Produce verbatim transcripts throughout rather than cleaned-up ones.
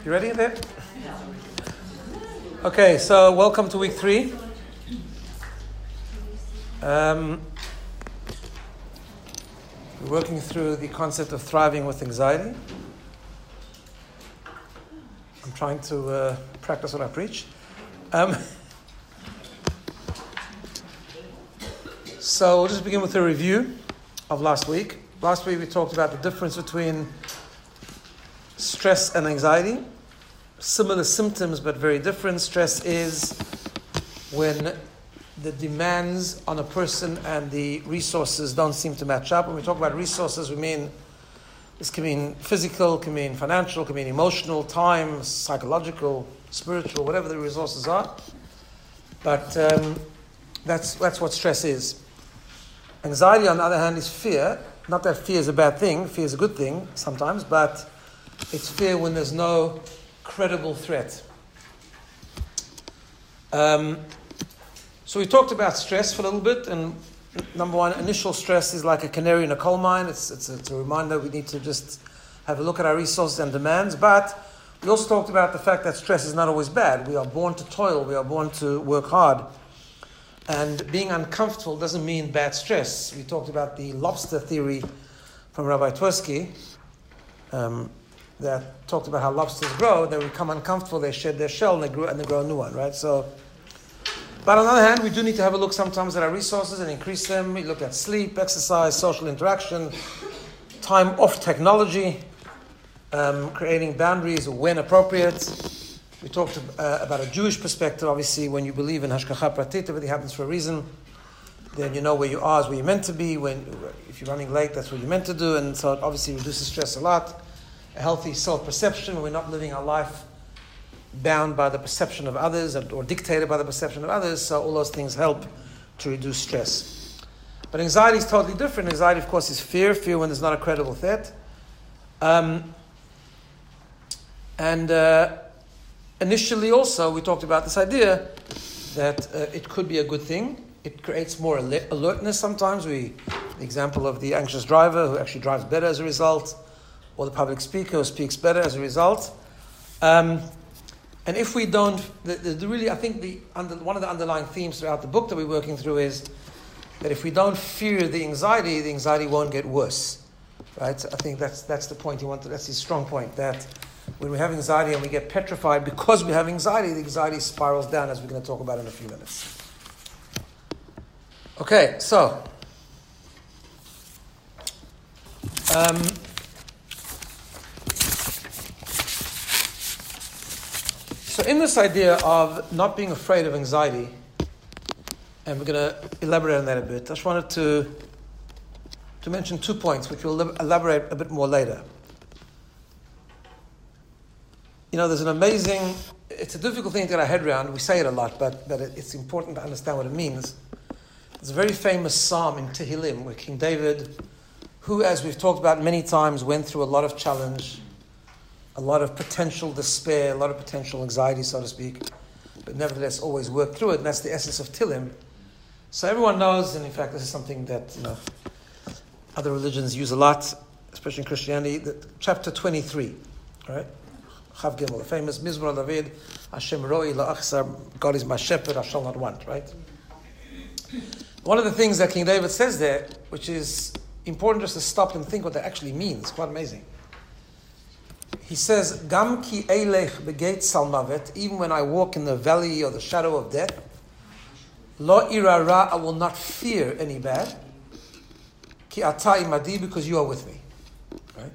You ready there? Okay, so welcome to week three. Um, we're working through the concept of thriving with anxiety. I'm trying to uh, practice what I preach. Um, so we'll just begin with a review of last week. Last week we talked about the difference between stress and anxiety. Similar symptoms, but very different. Stress is when the demands on a person and the resources don't seem to match up. When we talk about resources, we mean this can mean physical, can mean financial, can mean emotional, time, psychological, spiritual, whatever the resources are. But um, that's that's what stress is. Anxiety, on the other hand, is fear. Not that fear is a bad thing. Fear is a good thing sometimes, but it's fear when there's no credible threat. Um, so we talked about stress for a little bit, and number one, initial stress is like a canary in a coal mine. It's, it's, it's a reminder we need to just have a look at our resources and demands. But we also talked about the fact that stress is not always bad. We are born to toil. We are born to work hard. And being uncomfortable doesn't mean bad stress. We talked about the lobster theory from Rabbi Twersky, um, that talked about how lobsters grow. They become uncomfortable, they shed their shell, and they grow, and they grow a new one, right? So, but on the other hand, we do need to have a look sometimes at our resources and increase them. We look at sleep, exercise, social interaction, time off technology, um, creating boundaries when appropriate. We talked uh, about a Jewish perspective. Obviously, when you believe in Hashgacha Pratit, everything happens for a reason. Then you know where you are is where you're meant to be. When if you're running late, that's what you're meant to do, and so it obviously reduces stress a lot. A healthy self-perception, we're not living our life bound by the perception of others or dictated by the perception of others, so all those things help to reduce stress. But anxiety is totally different. Anxiety, of course, is fear, fear when there's not a credible threat. Um, and uh, initially also, we talked about this idea that uh, it could be a good thing. It creates more alert- alertness sometimes. We, the example of the anxious driver who actually drives better as a result, or the public speaker who speaks better as a result. Um, and if we don't, the, the, the really, I think the under, one of the underlying themes throughout the book that we're working through is that if we don't fear the anxiety, the anxiety won't get worse, right? So I think that's that's the point he wanted. That's his strong point, that when we have anxiety and we get petrified because we have anxiety, the anxiety spirals down, as we're going to talk about in a few minutes. Okay, so. Um, So in this idea of not being afraid of anxiety, and we're going to elaborate on that a bit, I just wanted to, to mention two points, which we'll elaborate a bit more later. You know, there's an amazing, it's a difficult thing to get our head around. We say it a lot, but, but it's important to understand what it means. There's a very famous psalm in Tehillim where King David, who, as we've talked about many times, went through a lot of challenge, a lot of potential despair, a lot of potential anxiety, so to speak, but nevertheless always worked through it, and that's the essence of Tehillim. So everyone knows, and in fact this is something that, you know, other religions use a lot, especially in Christianity, that chapter twenty-three, right? Chav Gimel, the famous Mizmor David, Hashem Roi La'achsar, God is my shepherd, I shall not want, right? One of the things that King David says there, which is important just to stop and think what that actually means, quite amazing. He says, Gam ki eilech begeit salmavet, even when I walk in the valley or the shadow of death, lo ira ra, I will not fear any bad, ki ata imadi, because you are with me. Right?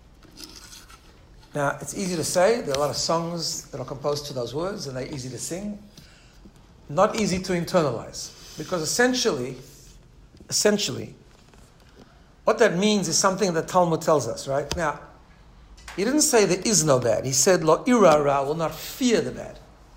Now, it's easy to say. There are a lot of songs that are composed to those words, and they're easy to sing. Not easy to internalize, because essentially, essentially, what that means is something that Talmud tells us, right? Now, he didn't say there is no bad. He said, Lo ira ra, will not fear the bad.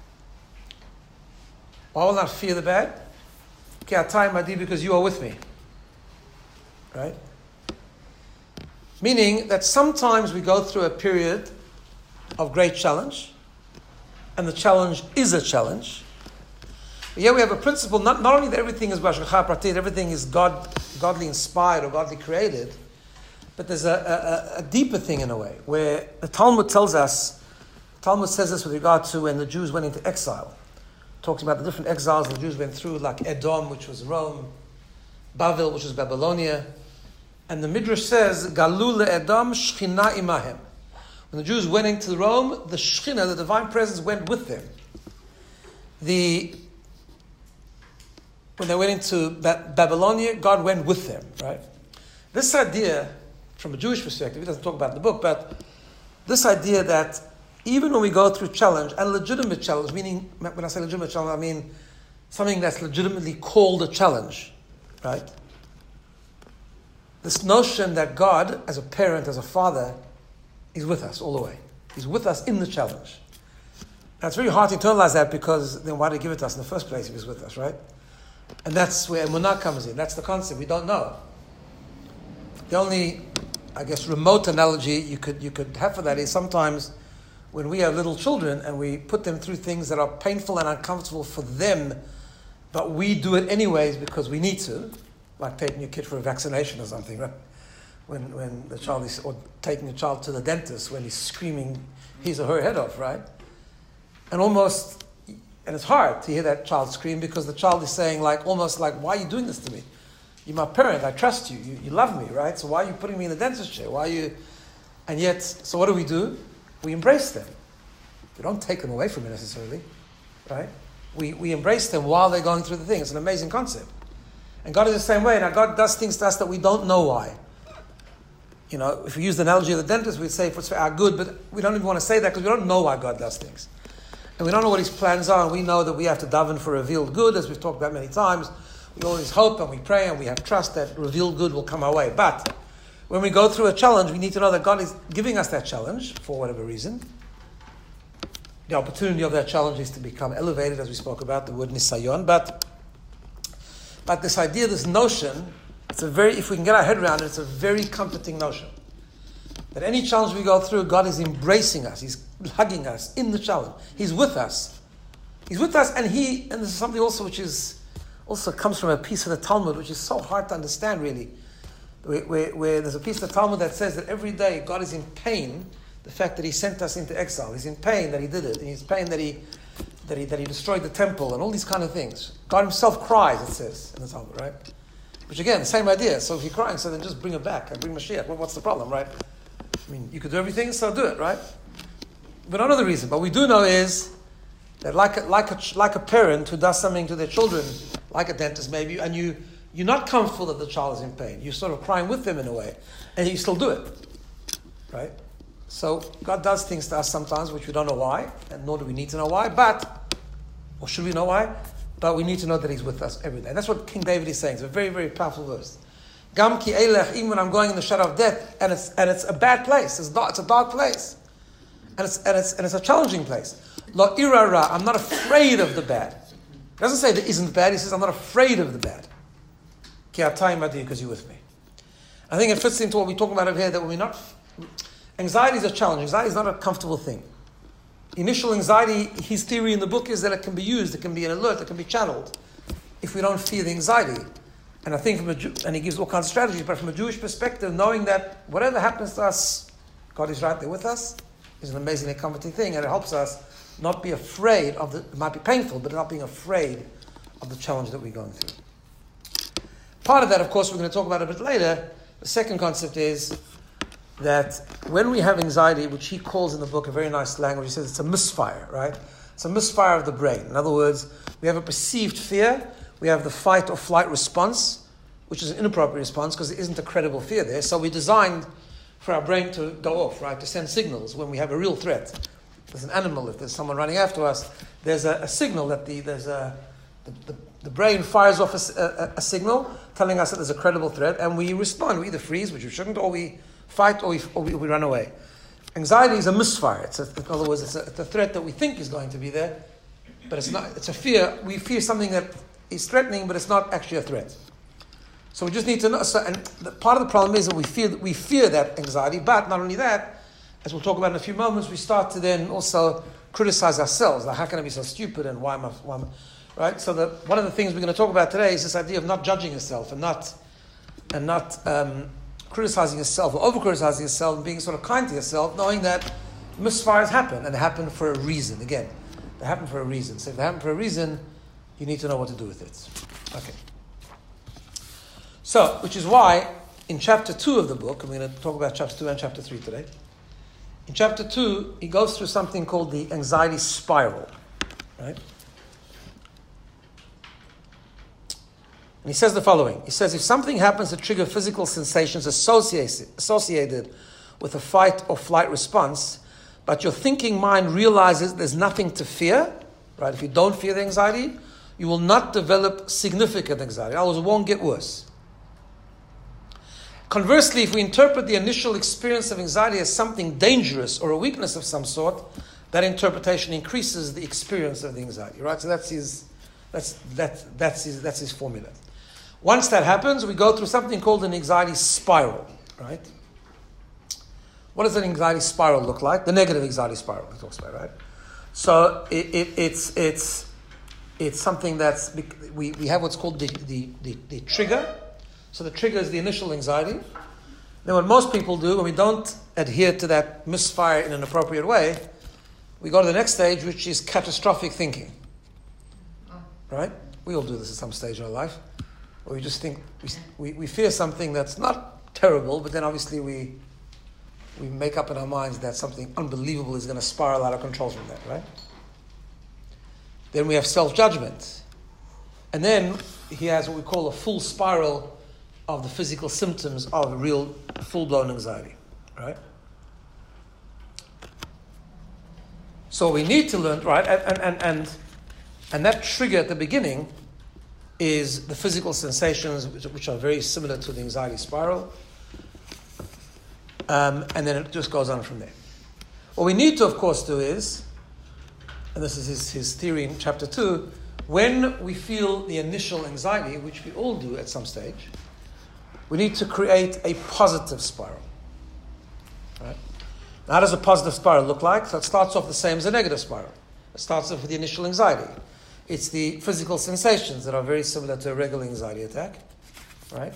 Why will not fear the bad? Ki atai madi, because you are with me. Right? Meaning that sometimes we go through a period of great challenge, and the challenge is a challenge. But here we have a principle, not, not only that everything is Hashgacha Pratit, everything is God, godly inspired or godly created, but there's a, a, a deeper thing in a way, where the Talmud tells us, Talmud says this with regard to when the Jews went into exile. Talks about the different exiles the Jews went through, like Edom, which was Rome, Bavel, which was Babylonia. And the Midrash says, Galu le'Edom shchina imahem. When the Jews went into Rome, the Shechina, the divine presence, went with them. The When they went into ba- Babylonia, God went with them, right? This idea, from a Jewish perspective, he doesn't talk about it in the book, but this idea that even when we go through challenge, and legitimate challenge, meaning, when I say legitimate challenge, I mean something that's legitimately called a challenge, right? This notion that God, as a parent, as a father, is with us all the way. He's with us in the challenge. Now, it's very hard to internalize that, because then why did he give it to us in the first place if he's with us, right? And that's where emunah comes in. That's the concept. We don't know. The only, I guess, remote analogy you could you could have for that is sometimes when we have little children and we put them through things that are painful and uncomfortable for them, but we do it anyways because we need to, like taking your kid for a vaccination or something, right? When when the child is, or taking a child to the dentist when he's screaming his or her head off, right? And almost, and it's hard to hear that child scream, because the child is saying, like, almost like, why are you doing this to me? You're my parent, I trust you, you, you love me, right? So why are you putting me in the dentist chair? Why are you, and yet, so what do we do? We embrace them. We don't take them away from it necessarily, right? We we embrace them while they're going through the thing. It's an amazing concept. And God is the same way. Now, God does things to us that we don't know why. You know, if we use the analogy of the dentist, we'd say it's for our good, but we don't even want to say that because we don't know why God does things. And we don't know what his plans are, and we know that we have to daven for revealed good, as we've talked about many times. We always hope and we pray and we have trust that revealed good will come our way. But when we go through a challenge, we need to know that God is giving us that challenge for whatever reason. The opportunity of that challenge is to become elevated, as we spoke about, the word nisayon. But, but this idea, this notion, it's a very, if we can get our head around it, it's a very comforting notion. That any challenge we go through, God is embracing us. He's hugging us in the challenge. He's with us. He's with us, and he, and this is something also which is, also comes from a piece of the Talmud, which is so hard to understand, really. Where, where, where there's a piece of the Talmud that says that every day God is in pain, the fact that he sent us into exile. He's in pain that he did it. And he's in pain that he, that he, that he destroyed the temple, and all these kind of things. God himself cries, it says in the Talmud, right? Which again, the same idea. So if you're crying, so then just bring it back and bring Mashiach. Well, what's the problem, right? I mean, you could do everything, so do it, right? We don't know the reason, but we do know is that like a, like a, like a parent who does something to their children, like a dentist maybe, and you, you're not comfortable that the child is in pain. You're sort of crying with them in a way, and you still do it, right? So God does things to us sometimes which we don't know why, and nor do we need to know why, but, or should we know why? But we need to know that he's with us every day. And that's what King David is saying. It's a very, very powerful verse. Gam ki eilech, even when I'm going in the shadow of death, and it's and it's a bad place. It's dark, it's a dark place, and it's and it's and it's a challenging place. Lo irara, I'm not afraid of the bad. It doesn't say that isn't bad. He says I'm not afraid of the bad. Ki atayim adi, because you're with me. I think it fits into what we talk about over here. That when we're not, anxiety is a challenge. Anxiety is not a comfortable thing. Initial anxiety, his theory in the book is that it can be used, it can be an alert, it can be channeled, if we don't feel the anxiety. And I think from a Jew, and he gives all kinds of strategies, but from a Jewish perspective, knowing that whatever happens to us, God is right there with us, is an amazingly comforting thing, and it helps us not be afraid of the, it might be painful, but not being afraid of the challenge that we're going through. Part of that, of course, we're going to talk about a bit later. The second concept is that when we have anxiety, which he calls in the book a very nice language, he says it's a misfire, right? It's a misfire of the brain. In other words, we have a perceived fear, we have the fight or flight response, which is an inappropriate response because there isn't a credible fear there. So we designed for our brain to go off, right? To send signals when we have a real threat. There's an animal, if there's someone running after us, there's a, a signal that the there's a the, the, the brain fires off a, a, a signal telling us that there's a credible threat, and we respond. We either freeze, which we shouldn't, or we fight, or we, or we, or we run away. Anxiety is a misfire. It's a, in other words, it's a, it's a threat that we think is going to be there, but it's not. It's a fear. We fear something that is threatening, but it's not actually a threat. So we just need to know. So, and the, part of the problem is that we fear we fear that anxiety, but not only that, as we'll talk about in a few moments, we start to then also criticize ourselves. Like, how can I be so stupid? And why am I? Why am I right? So the, one of the things we're going to talk about today is this idea of not judging yourself and not and not um, criticizing yourself or over criticizing yourself and being sort of kind to yourself, knowing that misfires happen, and they happen for a reason. Again, they happen for a reason. So if they happen for a reason, you need to know what to do with it. Okay. So, which is why in chapter two of the book, and we're going to talk about chapter two and chapter three today. In chapter two, he goes through something called the anxiety spiral, right? And he says the following. He says, if something happens to trigger physical sensations associated, associated with a fight or flight response, but your thinking mind realizes there's nothing to fear, right? If you don't fear the anxiety, you will not develop significant anxiety. Otherwise, it won't get worse. Conversely, if we interpret the initial experience of anxiety as something dangerous or a weakness of some sort, that interpretation increases the experience of the anxiety, right? So that's his, that's, that, that's his, that's his formula. Once that happens, we go through something called an anxiety spiral, right? What does an anxiety spiral look like? The negative anxiety spiral he talks about, right? So it, it, it's it's it's something that's we, we have what's called the, the, the, the trigger. So the trigger is the initial anxiety. Then what most people do when we don't adhere to that misfire in an appropriate way, we go to the next stage, which is catastrophic thinking. Right? We all do this at some stage in our life. Where we just think we, we, we fear something that's not terrible, but then obviously we we make up in our minds that something unbelievable is going to spiral out of control from that, right? Then we have self-judgment. And then he has what we call a full spiral of the physical symptoms of real full-blown anxiety, right? So we need to learn, right? And, and, and, and that trigger at the beginning is the physical sensations, which, which are very similar to the anxiety spiral. Um, and then it just goes on from there. What we need to, of course, do is, and this is his, his theory in chapter two, when we feel the initial anxiety, which we all do at some stage, we need to create a positive spiral. Right? Now, how does a positive spiral look like? So it starts off the same as a negative spiral. It starts off with the initial anxiety. It's the physical sensations that are very similar to a regular anxiety attack. Right?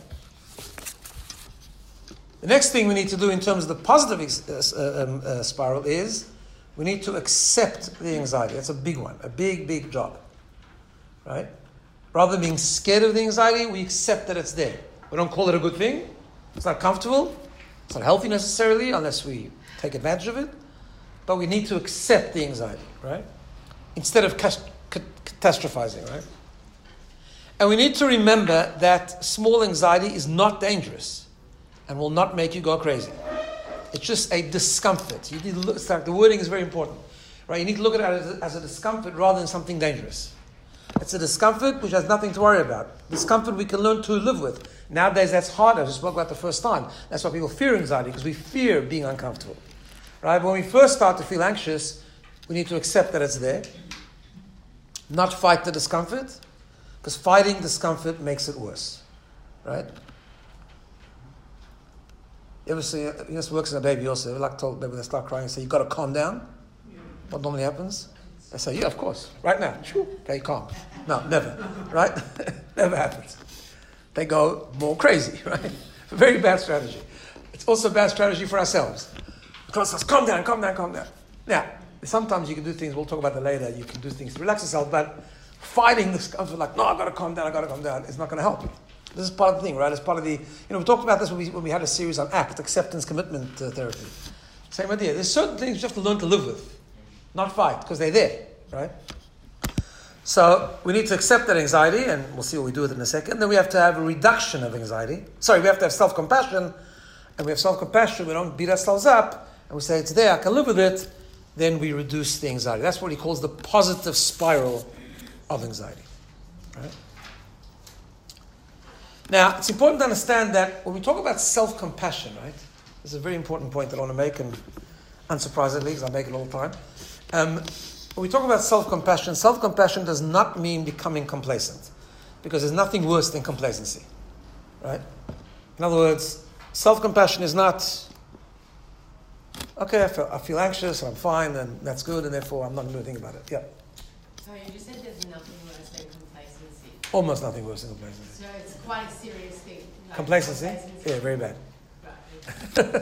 The next thing we need to do in terms of the positive uh, um, uh, spiral is we need to accept the anxiety. That's a big one, a big, big job. Right? Rather than being scared of the anxiety, we accept that it's there. We don't call it a good thing. It's not comfortable. It's not healthy necessarily unless we take advantage of it. But we need to accept the anxiety, right? Instead of cas- catastrophizing, right? And we need to remember that small anxiety is not dangerous and will not make you go crazy. It's just a discomfort. You need to look, it's like the wording is very important, right? You need to look at it as a, as a discomfort rather than something dangerous. It's a discomfort which has nothing to worry about. Discomfort we can learn to live with. Nowadays that's harder, as we spoke about the first time. That's why people fear anxiety, because we fear being uncomfortable. Right? When we first start to feel anxious, we need to accept that it's there. Not fight the discomfort, because fighting discomfort makes it worse. Right? You ever see, it just works in a baby also. Like told baby when they start crying, say, you've got to calm down. What normally happens? They say, yeah, of course. Right now. Okay, calm. No, never. Right? Never happens. They go more crazy, right? Very bad strategy. It's also a bad strategy for ourselves. Because us, calm down, calm down, calm down. Now, sometimes you can do things, we'll talk about that later, you can do things to relax yourself, but fighting this comfort like, no, I've got to calm down, I've got to calm down, it's not going to help you. This is part of the thing, right? It's part of the, you know, we talked about this when we, when we had a series on ACT, acceptance commitment uh, therapy. Same idea. There's certain things you have to learn to live with. Not fight, because they're there, right? So we need to accept that anxiety, and we'll see what we do with it in a second. Then we have to have a reduction of anxiety. Sorry, we have to have self-compassion, and we have self-compassion, we don't beat ourselves up, and we say, it's there, I can live with it, then we reduce the anxiety. That's what he calls the positive spiral of anxiety. Right? Now, it's important to understand that when we talk about self-compassion, right, this is a very important point that I want to make, and unsurprisingly, because I make it all the time. Um, when we talk about self-compassion, self-compassion does not mean becoming complacent, because there's nothing worse than complacency, right? In other words, self-compassion is not, okay, I feel, I feel anxious, I'm fine, and that's good, and therefore I'm not going to do anything about it. Yeah. So you just said there's nothing worse than complacency. Almost nothing worse than complacency. So it's quite a serious thing. Like Complacency? complacency? Yeah, very bad. Right.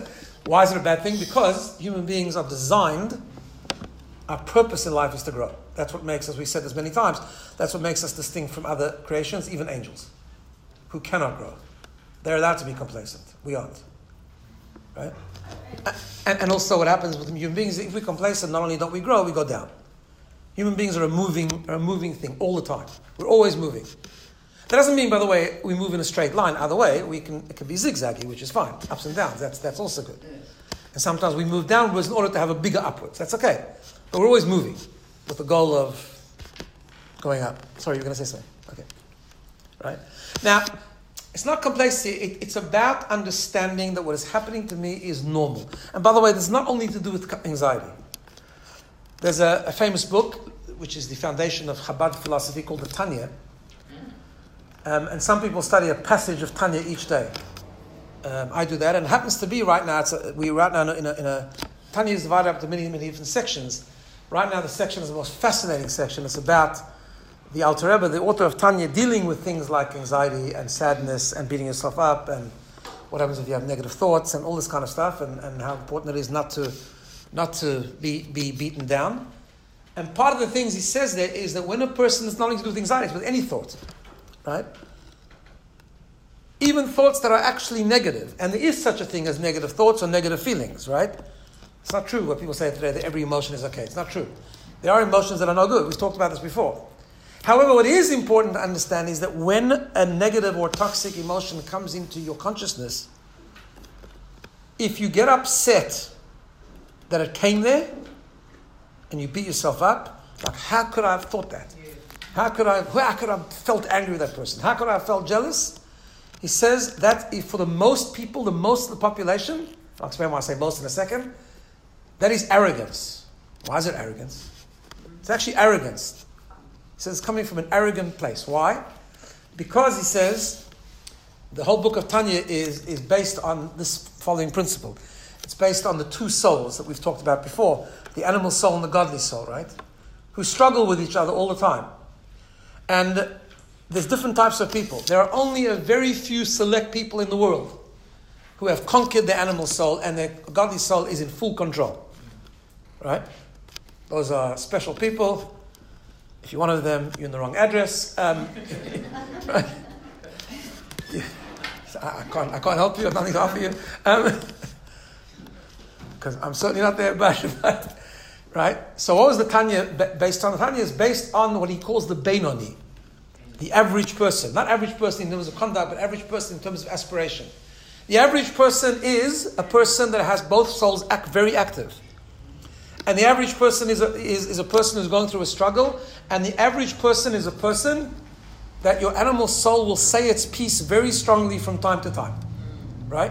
Why is it a bad thing? Because human beings are designed, our purpose in life is to grow. That's what makes, as we said this many times, that's what makes us distinct from other creations, even angels, who cannot grow. They're allowed to be complacent. We aren't. Right? And, and also what happens with human beings, if we're complacent, not only don't we grow, we go down. Human beings are a moving, are a moving thing all the time. We're always moving. That doesn't mean, by the way, we move in a straight line. Either way, we can, it can be zigzaggy, which is fine. Ups and downs, that's, that's also good. And sometimes we move downwards in order to have a bigger upwards. That's okay. But we're always moving with the goal of going up. Sorry, you were going to say something. Okay. Right? Now, it's not complacency. It, it's about understanding that what is happening to me is normal. And by the way, this is not only to do with anxiety. There's a, a famous book, which is the foundation of Chabad philosophy, called the Tanya. Um, and some people study a passage of Tanya each day. Um, I do that, and it happens to be right now, it's a, we right now in a, in a Tanya is divided up into many, many different sections. Right now the section is the most fascinating section. It's about the Alter Rebbe, the author of Tanya, dealing with things like anxiety and sadness and beating yourself up and what happens if you have negative thoughts and all this kind of stuff, and, and how important it is not to not to be, be beaten down. And part of the things he says there is that when a person is not only to do with anxiety, it's with any thought, right? Even thoughts that are actually negative, and there is such a thing as negative thoughts or negative feelings, right? It's not true what people say today, that every emotion is okay. It's not true. There are emotions that are no good. We've talked about this before. However, what is important to understand is that when a negative or toxic emotion comes into your consciousness, if you get upset that it came there, and you beat yourself up, like, how could I have thought that? How could I, how could I have felt angry with that person? How could I have felt jealous? He says that if for the most people, the most of the population, I'll explain why I say most in a second, that is arrogance. Why is it arrogance? It's actually arrogance. He says it's coming from an arrogant place. Why? Because he says the whole book of Tanya is, is based on this following principle. It's based on the two souls that we've talked about before, the animal soul and the godly soul, right? Who struggle with each other all the time. And there's different types of people. There are only a very few select people in the world who have conquered the animal soul, and their godly soul is in full control. Right? Those are special people. If you're one of them, you're in the wrong address. Um, right? Yeah. I, I can't. I can't help you. I have nothing to offer you. Um, because I'm certainly not there, but, but right. So, what was the Tanya based on? The Tanya is based on what he calls the Beinoni, the average person. Not average person in terms of conduct, but average person in terms of aspiration. The average person is a person that has both souls act very active. And the average person is a, is, is a person who's going through a struggle. And the average person is a person that your animal soul will say its piece very strongly from time to time. Right?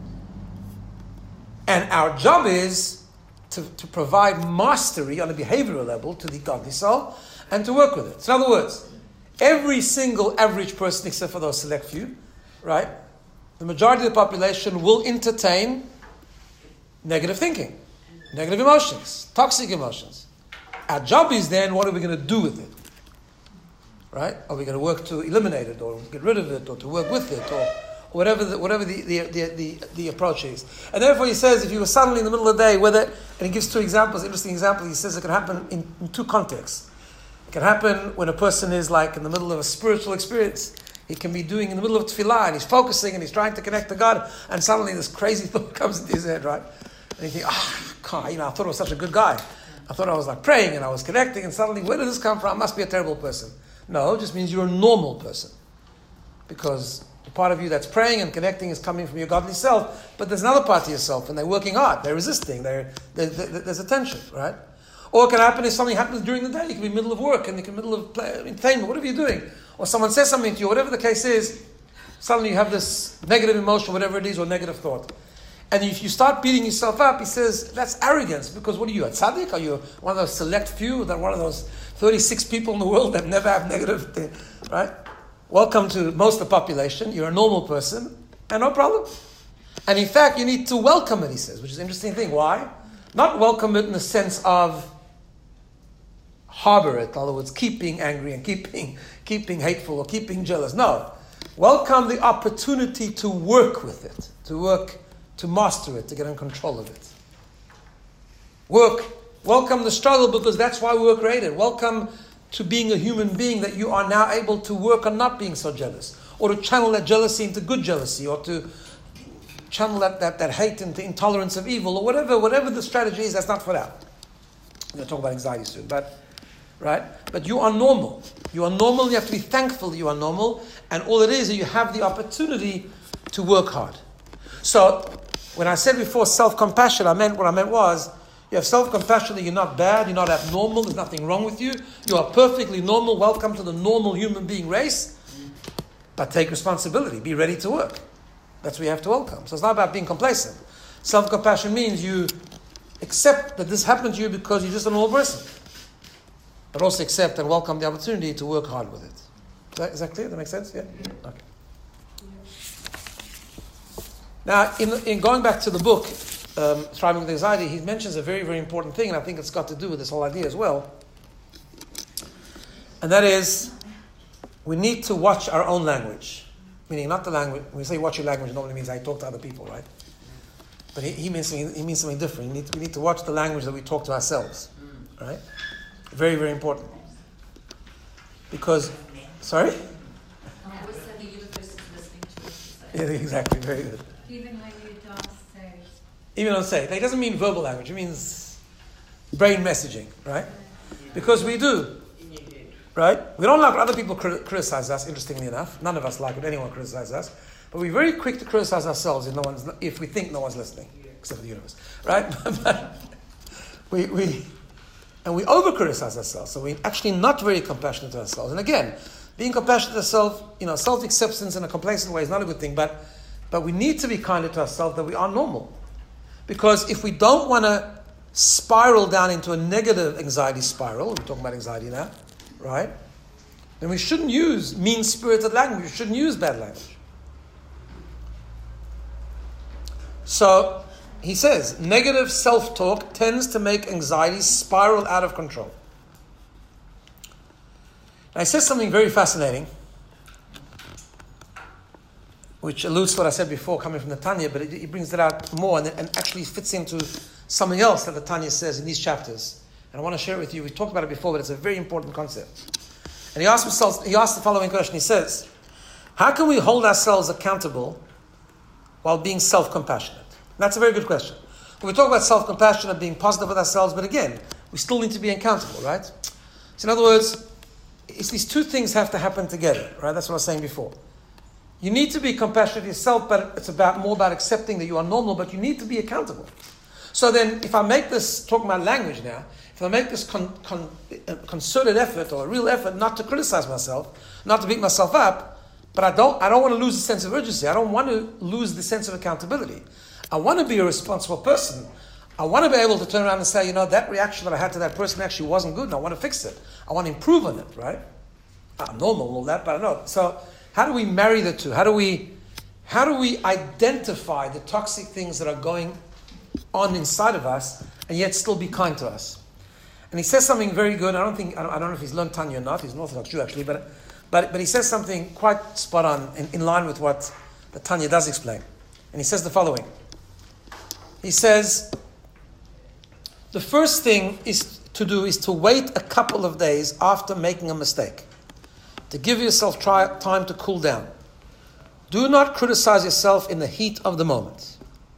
And our job is to, to provide mastery on a behavioral level to the godly soul and to work with it. So in other words, every single average person, except for those select few, right? The majority of the population will entertain negative thinking, negative emotions, toxic emotions. Our job is then, what are we going to do with it? Right? Are we going to work to eliminate it, or get rid of it, or to work with it, or whatever the, whatever the, the, the, the, the approach is. And therefore he says, if you were suddenly in the middle of the day, whether, and he gives two examples, interesting examples, he says it can happen in, in two contexts. It can happen when a person is like in the middle of a spiritual experience. He can be doing in the middle of tefillah, and he's focusing, and he's trying to connect to God, and suddenly this crazy thought comes into his head, right? And you think, ah, oh, you know, I thought I was such a good guy. I thought I was like praying, and I was connecting, and suddenly, where did this come from? I must be a terrible person. No, it just means you're a normal person. Because the part of you that's praying and connecting is coming from your godly self, but there's another part of yourself, and they're working hard, they're resisting, they're, they're, they're, there's a tension, right? Or it can happen if something happens during the day. You can be in the middle of work, and you can be in the middle of play, entertainment, whatever you're doing. Or someone says something to you, whatever the case is, suddenly you have this negative emotion, whatever it is, or negative thought. And if you start beating yourself up, he says, that's arrogance, because what are you, a tzaddik? Are you one of those select few, that one of those thirty-six people in the world that never have negative thing, right? Welcome to most of the population. You're a normal person, and no problem. And in fact, you need to welcome it, he says, which is an interesting thing. Why? Not welcome it in the sense of harbor it, in other words, keep being angry and keeping keeping hateful or keeping jealous. No. Welcome the opportunity to work with it, to work to master it, to get in control of it. Work. Welcome the struggle, because that's why we were created. Welcome to being a human being, that you are now able to work on not being so jealous, or to channel that jealousy into good jealousy, or to channel that, that, that hate into intolerance of evil, or whatever whatever the strategy is. That's not for that. We're going to talk about anxiety soon, but right? But you are normal. You are normal. You have to be thankful you are normal, and all it is is you have the opportunity to work hard. So when I said before self-compassion, I meant what I meant was, you have self-compassion that you're not bad, you're not abnormal, there's nothing wrong with you. You are perfectly normal. Welcome to the normal human being race. But take responsibility. Be ready to work. That's what you have to welcome. So it's not about being complacent. Self-compassion means you accept that this happened to you because you're just a normal person. But also accept and welcome the opportunity to work hard with it. Is that, is that clear? That makes sense? Yeah? Okay. Now, in, in going back to the book, Um, Thriving with Anxiety, he mentions a very, very important thing, and I think it's got to do with this whole idea as well. And that is, we need to watch our own language. Meaning not the language, when we say watch your language, it normally means I talk to other people, right? But he, he, means, something, he means something different. We need, to, we need to watch the language that we talk to ourselves. Right? Very, very important. Because, sorry? I always said the universe is listening to us. Yeah, exactly, very good. Even when you don't say. Even don't say it. It doesn't mean verbal language. It means brain messaging, right? Because we do, right? We don't like when other people crit- criticize us, interestingly enough. None of us like when anyone criticizes us. But we're very quick to criticize ourselves if, no one's, if we think no one's listening, except for the universe, right? But we, we, and we over-criticize ourselves. So we're actually not very compassionate to ourselves. And again, being compassionate to ourselves, you know, self-acceptance in a complacent way is not a good thing, but, but we need to be kinder to ourselves that we are normal. Because if we don't want to spiral down into a negative anxiety spiral, we're talking about anxiety now, right? Then we shouldn't use mean-spirited language. We shouldn't use bad language. So, he says, negative self-talk tends to make anxiety spiral out of control. Now, he says something very fascinating, which alludes to what I said before, coming from the Tanya, but he brings it out more and, and actually fits into something else that the Tanya says in these chapters. And I want to share it with you. We talked about it before, but it's a very important concept. And he asked himself, he asked the following question. He says, how can we hold ourselves accountable while being self-compassionate? That's a very good question. We talk about self-compassion and being positive with ourselves, but again, we still need to be accountable, right? So in other words, it's these two things have to happen together, right? That's what I was saying before. You need to be compassionate yourself, but it's about more about accepting that you are normal, but you need to be accountable. So then, if I make this, talking about language now, if I make this con, con, uh, concerted effort or a real effort not to criticize myself, not to beat myself up, but I don't, I don't want to lose the sense of urgency. I don't want to lose the sense of accountability. I want to be a responsible person. I want to be able to turn around and say, you know, that reaction that I had to that person actually wasn't good, and I want to fix it. I want to improve on it, right? I'm normal and all that, but I know. So, how do we marry the two? How do we, how do we identify the toxic things that are going on inside of us and yet still be kind to us? And he says something very good. I don't think I don't, I don't know if he's learned Tanya or not. He's an Orthodox Jew actually, but but but he says something quite spot on in, in line with what the Tanya does explain. And he says the following. He says the first thing is to do is to wait a couple of days after making a mistake, to give yourself try, time to cool down. Do not criticize yourself in the heat of the moment.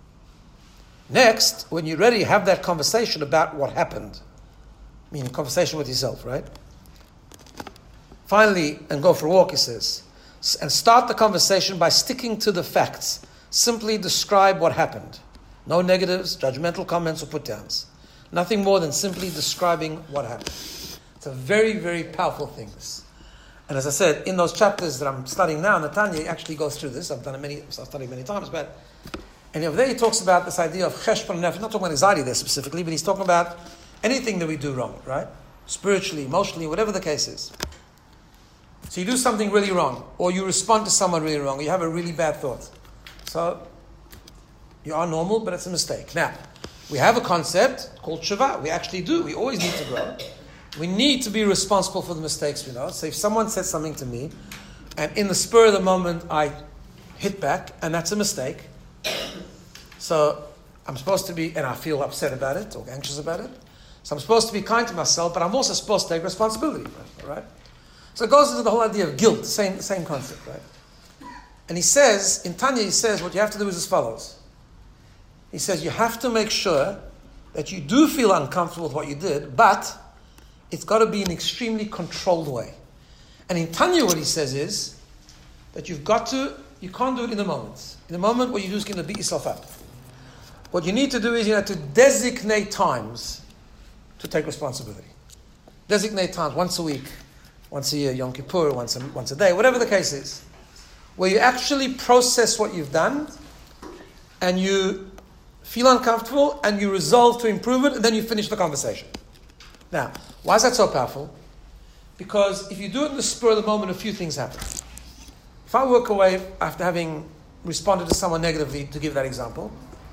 Next, when you're ready, have that conversation about what happened. Meaning conversation with yourself, right? Finally, and go for a walk, he says. And start the conversation by sticking to the facts. Simply describe what happened. No negatives, judgmental comments or put-downs. Nothing more than simply describing what happened. It's a very, very powerful thing. And as I said, in those chapters that I'm studying now, Natanya actually goes through this. I've done it many, I've studied it many times, but and over there he talks about this idea of cheshbon nefesh. Not talking about anxiety there specifically, but he's talking about anything that we do wrong, right? Spiritually, emotionally, whatever the case is. So you do something really wrong, or you respond to someone really wrong, or you have a really bad thought. So you are normal, but it's a mistake. Now, we have a concept called tshuva. We actually do. We always need to grow. We need to be responsible for the mistakes we know. So if someone says something to me, and in the spur of the moment I hit back, and that's a mistake, So I'm supposed to be, and I feel upset about it or anxious about it. So I'm supposed to be kind to myself, but I'm also supposed to take responsibility, right? All right? So it goes into the whole idea of guilt, same, same concept, right? And he says, in Tanya, he says, what you have to do is as follows. He says, you have to make sure that you do feel uncomfortable with what you did, but it's got to be an extremely controlled way. And in Tanya, what he says is that you've got to, you can't do it in the moment. In the moment, what you do is going to beat yourself up. What you need to do is you have to designate times to take responsibility. Designate times, once a week, once a year, Yom Kippur, once a, once a day, whatever the case is, where you actually process what you've done and you feel uncomfortable and you resolve to improve it and then you finish the conversation. Now, why is that so powerful? Because if you do it in the spur of the moment, a few things happen. If I walk away after having responded to someone negatively, to give that example,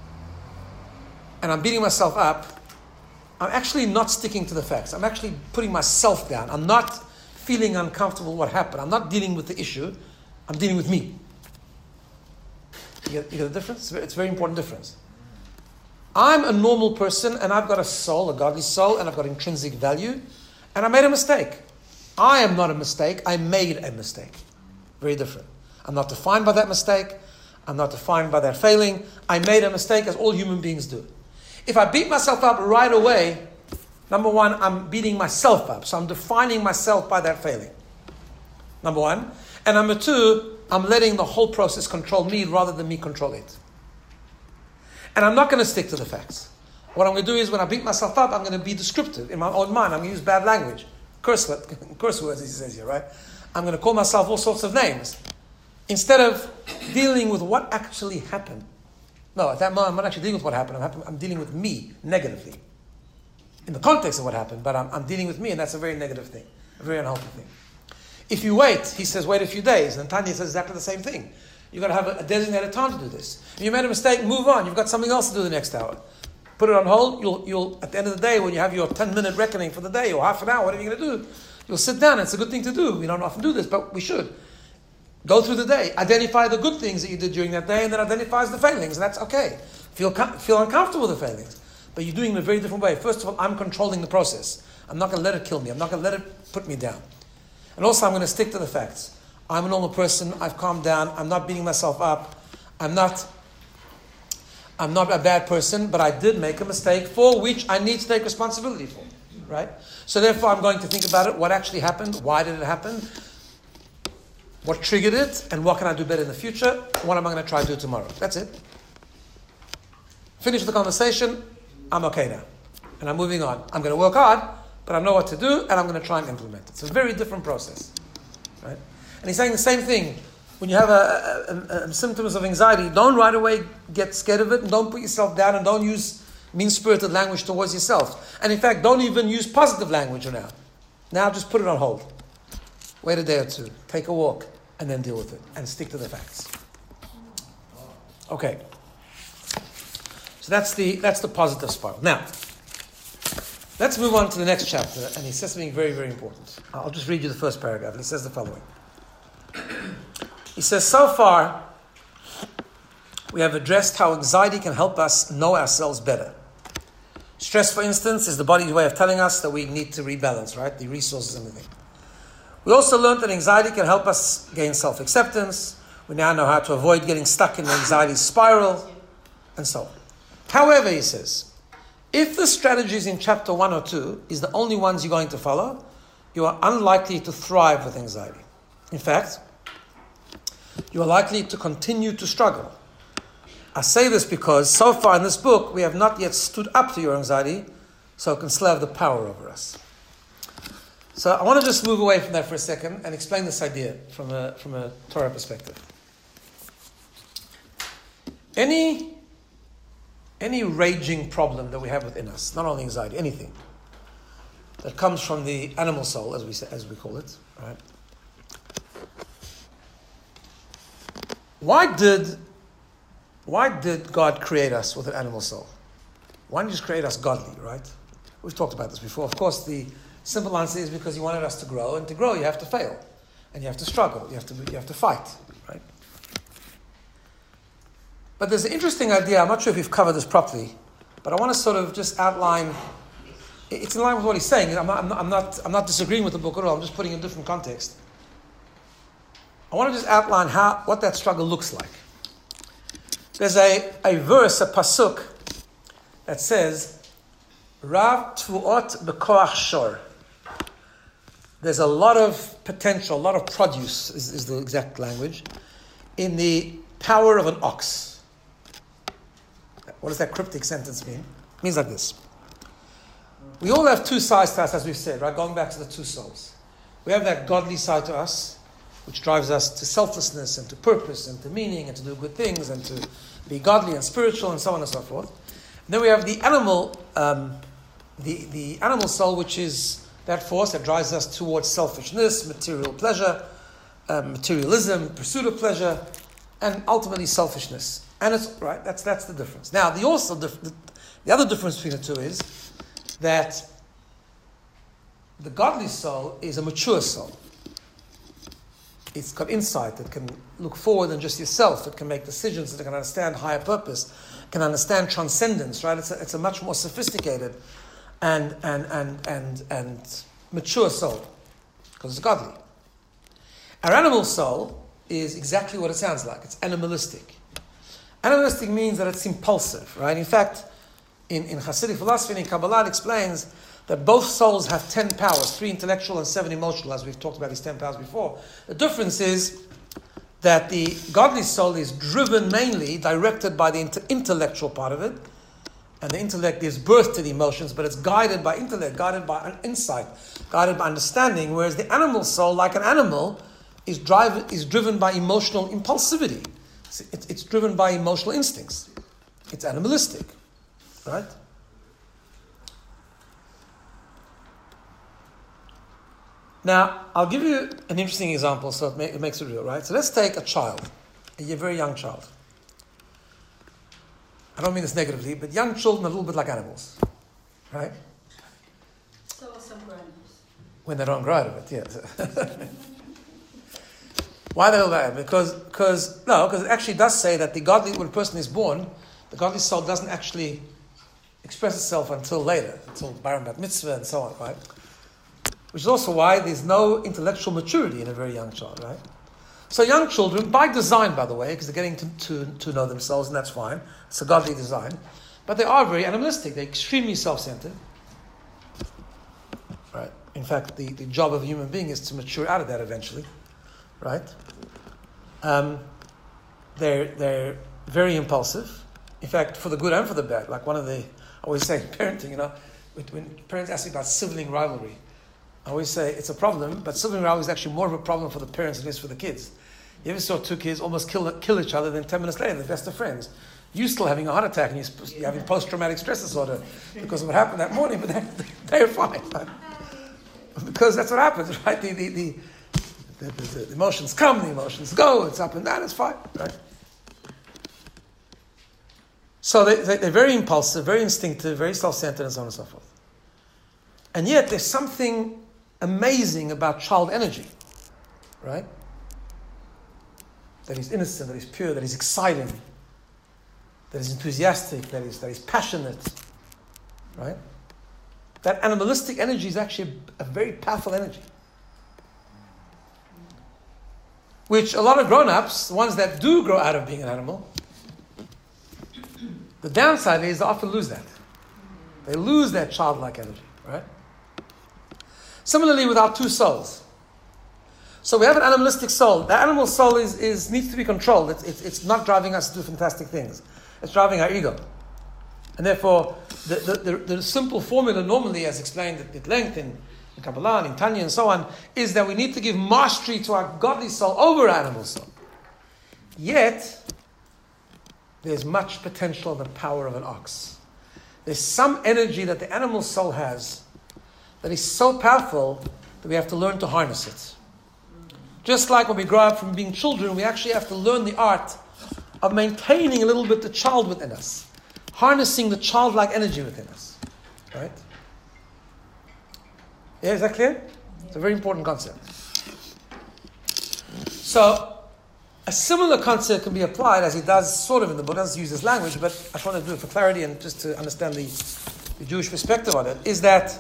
and I'm beating myself up, I'm actually not sticking to the facts. I'm actually putting myself down. I'm not feeling uncomfortable with what happened. I'm not dealing with the issue. I'm dealing with me. You get, you get the difference? It's a very important difference. I'm a normal person and I've got a soul, a godly soul, and I've got intrinsic value, and I made a mistake. I am not a mistake. I made a mistake. Very different. I'm not defined by that mistake. I'm not defined by that failing. I made a mistake, as all human beings do. If I beat myself up right away, number one, I'm beating myself up. So I'm defining myself by that failing. Number one. And number two, I'm letting the whole process control me rather than me control it. And I'm not going to stick to the facts. What I'm going to do is when I beat myself up, I'm going to be descriptive in my own mind. I'm going to use bad language. Curse, curse words, as he says here, right? I'm going to call myself all sorts of names. Instead of dealing with what actually happened. No, at that moment, I'm not actually dealing with what happened. I'm, I'm dealing with me negatively. In the context of what happened, but I'm, I'm dealing with me, and that's a very negative thing. A very unhealthy thing. If you wait, he says, wait a few days. And Tanya says exactly the same thing. You've got to have a, a designated time to do this. If you made a mistake, move on. You've got something else to do the next hour. Put it on hold. You'll, you'll at the end of the day, when you have your ten-minute reckoning for the day, or half an hour, whatever you're going to do, you'll sit down. It's a good thing to do. We don't often do this, but we should. Go through the day. Identify the good things that you did during that day, and then identify the failings, and that's okay. Feel feel uncomfortable with the failings. But you're doing it in a very different way. First of all, I'm controlling the process. I'm not going to let it kill me. I'm not going to let it put me down. And also, I'm going to stick to the facts. I'm a normal person. I've calmed down. I'm not beating myself up. I'm not, I'm not a bad person, but I did make a mistake for which I need to take responsibility for. Right? So therefore, I'm going to think about it. What actually happened? Why did it happen? What triggered it? And what can I do better in the future? What am I going to try to do tomorrow? That's it. Finish the conversation. I'm okay now. And I'm moving on. I'm going to work hard, but I know what to do, and I'm going to try and implement it. It's a very different process. Right? And he's saying the same thing. When you have a, a, a, a symptoms of anxiety, don't right away get scared of it, and don't put yourself down, and don't use mean-spirited language towards yourself. And in fact, don't even use positive language now. Now just put it on hold. Wait a day or two. Take a walk, and then deal with it. And stick to the facts. Okay. So that's the that's the positive spiral. Now, let's move on to the next chapter, and he says something very, very important. I'll just read you the first paragraph. He says the following. He says, so far, we have addressed how anxiety can help us know ourselves better. Stress, for instance, is the body's way of telling us that we need to rebalance, right? The resources and everything. We also learned that anxiety can help us gain self-acceptance. We now know how to avoid getting stuck in the anxiety spiral, and so on. However, he says, if the strategies in chapter one or two is the only ones you're going to follow, you are unlikely to thrive with anxiety. In fact, you are likely to continue to struggle. I say this because so far in this book, we have not yet stood up to your anxiety, so it can still have the power over us. So I want to just move away from that for a second and explain this idea from a, from a Torah perspective. Any, any raging problem that we have within us, not only anxiety, anything, that comes from the animal soul, as we say, as we call it, right? Why did, why did God create us with an animal soul? Why didn't He just create us godly, right? We've talked about this before. Of course, the simple answer is because He wanted us to grow, and to grow you have to fail, and you have to struggle, you have to you have to fight, right? But there's an interesting idea. I'm not sure if we've covered this properly, but I want to sort of just outline. It's in line with what he's saying. I'm not, I'm not, I'm not, I'm not disagreeing with the book at all. I'm just putting it in a different context. I want to just outline how what that struggle looks like. There's a, a verse, a pasuk, that says, Rav Tvuot B'koach Shor. There's a lot of potential, a lot of produce, is, is the exact language, in the power of an ox. What does that cryptic sentence mean? It means like this. We all have two sides to us, as we've said, right? Going back to the two souls. We have that godly side to us, which drives us to selflessness and to purpose and to meaning and to do good things and to be godly and spiritual and so on and so forth. And then we have the animal, um, the, the animal soul, which is that force that drives us towards selfishness, material pleasure, um, materialism, pursuit of pleasure, and ultimately selfishness. And it's right. That's that's the difference. Now, the also dif- the, the other difference between the two is that the godly soul is a mature soul. It's got insight. It can look forward than just yourself. It can make decisions. It can understand higher purpose. Can understand transcendence. Right? It's a, it's a much more sophisticated and and and and and mature soul because it's godly. Our animal soul is exactly what it sounds like. It's animalistic. Animalistic means that it's impulsive, right? In fact, in, in Hasidic philosophy and in Kabbalah, it explains that both souls have ten powers, three intellectual and seven emotional, as we've talked about these ten powers before. The difference is that the godly soul is driven mainly, directed by the inter- intellectual part of it, and the intellect gives birth to the emotions, but it's guided by intellect, guided by insight, guided by understanding, whereas the animal soul, like an animal, is, drive, is driven by emotional impulsivity. It's, it's driven by emotional instincts. It's animalistic, right? Now, I'll give you an interesting example so it, ma- it makes it real, right? So let's take a child, a very young child. I don't mean this negatively, but young children are a little bit like animals, right? So are some grown-ups. When they don't grow out of it, yes. Why they don't that? Because, because no, because it actually does say that the godly, when a person is born, the godly soul doesn't actually express itself until later, until Bar Bat Mitzvah and so on, right? Which is also why there's no intellectual maturity in a very young child, right? So young children, by design, by the way, because they're getting to, to, to know themselves, and that's fine. It's a godly design. But they are very animalistic. They're extremely self-centered. Right? In fact, the, the job of a human being is to mature out of that eventually. Right? Um, they're, they're very impulsive. In fact, for the good and for the bad. Like one of the, I always say, parenting, you know, when parents ask me about sibling rivalry, I always say it's a problem, but sibling rivalry is actually more of a problem for the parents than it is for the kids. You ever saw two kids almost kill kill each other, then ten minutes later they're best of friends. You still having a heart attack and you're, you're having post-traumatic stress disorder because of what happened that morning, but they're, they're fine. Right? Because that's what happens, right? The, the, the, the, the, the emotions come, the emotions go, it's up and down, it's fine, right? So they, they, they're very impulsive, very instinctive, very self-centered, and so on and so forth. And yet there's something amazing about child energy, right? That is innocent, that is pure, that is exciting, that is enthusiastic, that is that is passionate, right? That animalistic energy is actually a, a very powerful energy, which a lot of grown-ups, the ones that do grow out of being an animal, the downside is they often lose that. They lose that childlike energy, right? Similarly with our two souls. So we have an animalistic soul. The animal soul is, is needs to be controlled. It's, it's, it's not driving us to do fantastic things. It's driving our ego. And therefore, the, the, the, the simple formula normally, as explained at, at length in, in Kabbalah and in Tanya and so on, is that we need to give mastery to our godly soul over our animal soul. Yet, there's much potential in the power of an ox. There's some energy that the animal soul has that is so powerful that we have to learn to harness it. Just like when we grow up from being children, we actually have to learn the art of maintaining a little bit the child within us, harnessing the childlike energy within us. Right? Yeah, is that clear? It's a very important concept. So, A similar concept can be applied, as he does sort of in the book, doesn't use this language, but I just want to do it for clarity and just to understand the, the Jewish perspective on it, is that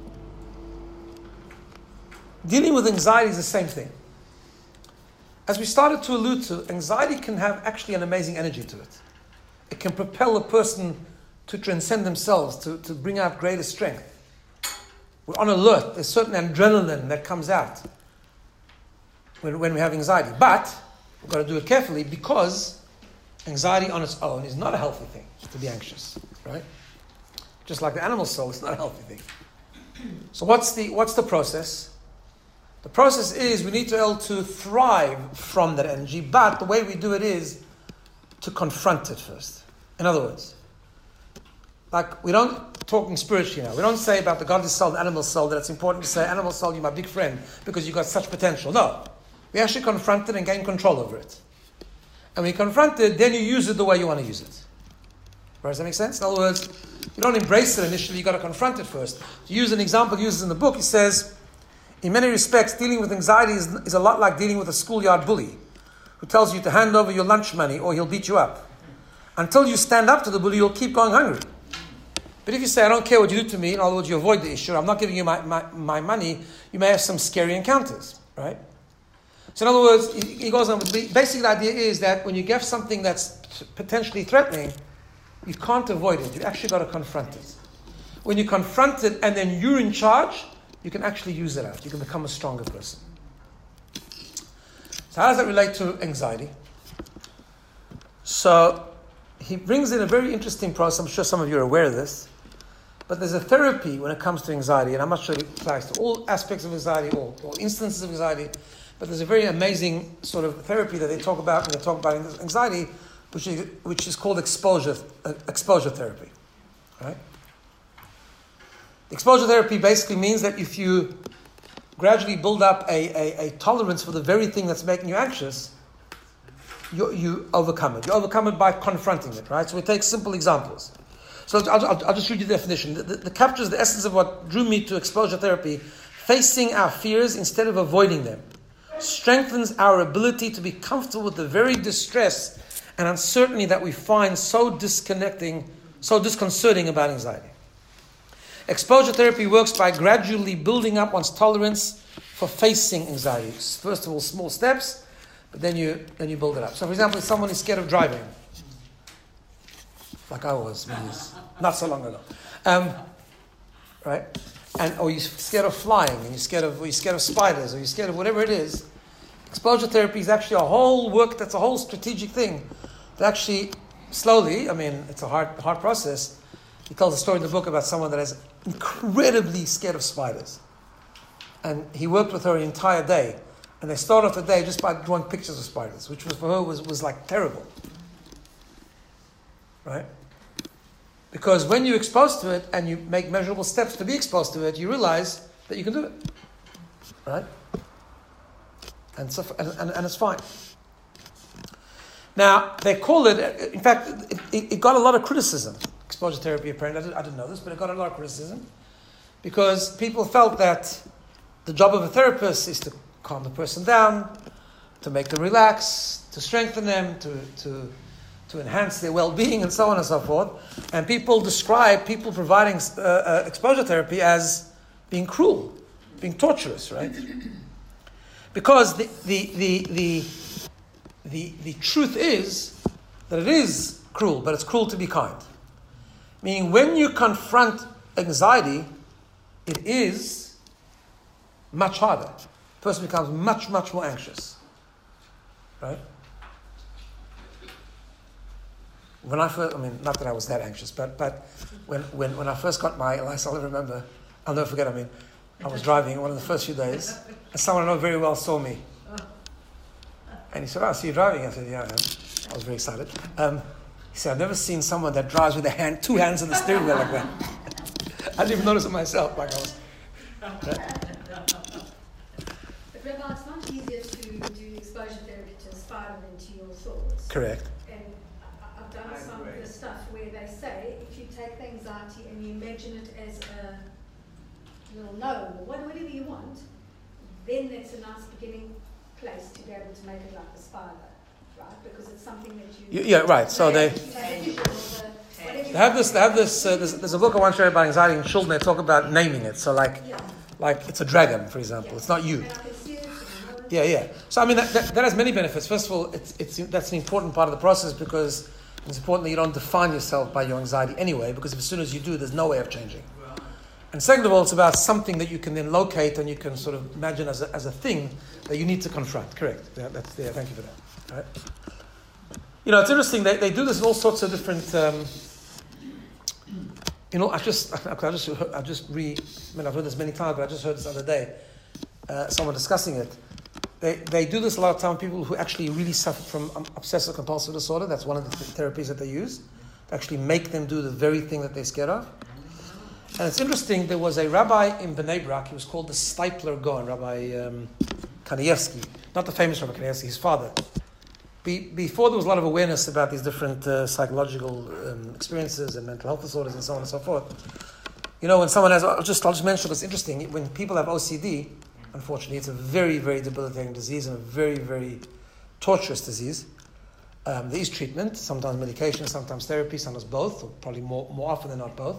dealing with anxiety is the same thing. As we started to allude to, anxiety can have actually an amazing energy to it. It can propel a person to transcend themselves, to, to bring out greater strength. We're on alert. There's certain adrenaline that comes out when, when we have anxiety. But we've got to do it carefully, because anxiety on its own is not a healthy thing, to be anxious, right? Just like the animal soul, it's not a healthy thing. So what's the what's the process? The process is we need to be able to thrive from that energy, but the way we do it is to confront it first. In other words, like we don't, talking spiritually now, we don't say about the godly soul and animal soul that it's important to say, animal soul, you're my big friend because you've got such potential. No. We actually confront it and gain control over it. And when you confront it, then you use it the way you want to use it. Right, does that make sense? In other words, you don't embrace it initially, you've got to confront it first. To use an example he uses in the book, he says, in many respects, dealing with anxiety is, is a lot like dealing with a schoolyard bully who tells you to hand over your lunch money or he'll beat you up. Until you stand up to the bully, you'll keep going hungry. But if you say, I don't care what you do to me, in other words, you avoid the issue, I'm not giving you my, my, my money, you may have some scary encounters, right? So in other words, he, he goes on, with the basic idea is that when you get something that's potentially threatening, you can't avoid it, you actually got to confront it. When you confront it and then you're in charge, you can actually use it out. You can become a stronger person. So how does that relate to anxiety? So he brings in a very interesting process. I'm sure some of you are aware of this. But there's a therapy when it comes to anxiety, and I'm not sure it applies to all aspects of anxiety, all, all instances of anxiety, but there's a very amazing sort of therapy that they talk about when they talk about anxiety, which is, which is called exposure, uh, exposure therapy. Right? Exposure therapy basically means that if you gradually build up a, a, a tolerance for the very thing that's making you anxious, you, you overcome it. You overcome it by confronting it, right? So we take simple examples. So I'll, I'll, I'll just read you the definition. The, the, the captures the essence of what drew me to exposure therapy. Facing our fears instead of avoiding them strengthens our ability to be comfortable with the very distress and uncertainty that we find so disconnecting, so disconcerting about anxiety. Exposure therapy works by gradually building up one's tolerance for facing anxiety. First of all, small steps, but then you then you build it up. So, for example, if someone is scared of driving, like I was, not so long ago, um, right? And or you're scared of flying, and you're scared of, or you're scared of spiders, or you're scared of whatever it is. Exposure therapy is actually a whole work. That's a whole strategic thing. To actually slowly, I mean, it's a hard hard process. He tells a story in the book about someone that is incredibly scared of spiders. And he worked with her an entire day. And they started off the day just by drawing pictures of spiders, which was for her was, was like terrible. Right? Because when you're exposed to it and you make measurable steps to be exposed to it, you realize that you can do it. Right? And, so, and, and, and it's fine. Now, they call it, in fact, it, it, it got a lot of criticism. Exposure therapy, apparently, I didn't, I didn't know this, but it got a lot of criticism because people felt that the job of a therapist is to calm the person down, to make them relax, to strengthen them, to, to, to enhance their well-being, and so on and so forth. And people describe people providing uh, uh, exposure therapy as being cruel, being torturous, right? Because the the the the the, the truth is that it is cruel, but it's cruel to be kind. Meaning, when you confront anxiety, it is much harder. The person becomes much, much more anxious. Right? When I first, I mean, not that I was that anxious, but but when when, when I first got my license, I'll remember, I'll never forget, I mean, I was driving one of the first few days, and someone I know very well saw me. And he said, oh, so you're driving? I said, yeah, I am. I was very excited. Um, He said, I've never seen someone that drives with a hand, two hands on the steering wheel like that. I didn't even notice it myself. Like I was. Right? But Rabbi, it's much easier to do exposure therapy to a spider than to your thoughts. Correct. And I- I've done some of the stuff where they say if you take the anxiety and you imagine it as a little gnome or whatever you want, then that's a nice beginning place to be able to make it like a spider. right? Because it's something that you... You, yeah, right. So they... They They have this. They have this. Uh, there's, there's a book I once read about anxiety in children. They talk about naming it. So like, Yeah. like it's a dragon, for example. Yeah. It's not you. And I can see it, and I know it. Yeah, yeah. So I mean, that, that, that has many benefits. First of all, it's, it's that's an important part of the process because it's important that you don't define yourself by your anxiety anyway. Because as soon as you do, there's no way of changing. And second of all, it's about something that you can then locate and you can sort of imagine as a, as a thing that you need to confront. Correct. Yeah, that's yeah. Thank you for that. All right. You know, it's interesting. They they do this in all sorts of different. Um, You know, I just, I just, I just re. I mean, I've heard this many times, but I just heard this the other day. Uh, someone discussing it. They they do this a lot of time. People who actually really suffer from um, obsessive compulsive disorder. That's one of the th- therapies that they use to actually make them do the very thing that they're scared of. And it's interesting. There was a rabbi in Bnei Brak. He was called the Stipler Gaon, Rabbi um, Kanievsky, not the famous Rabbi Kanievsky, his father. Be, before there was a lot of awareness about these different uh, psychological um, experiences and mental health disorders and so on and so forth. You know, when someone has, I'll just, I'll just mention it's interesting, when people have O C D, unfortunately, it's a very, very debilitating disease and a very, very torturous disease. Um, there is treatment, sometimes medication, sometimes therapy, sometimes both, or probably more, more often than not both.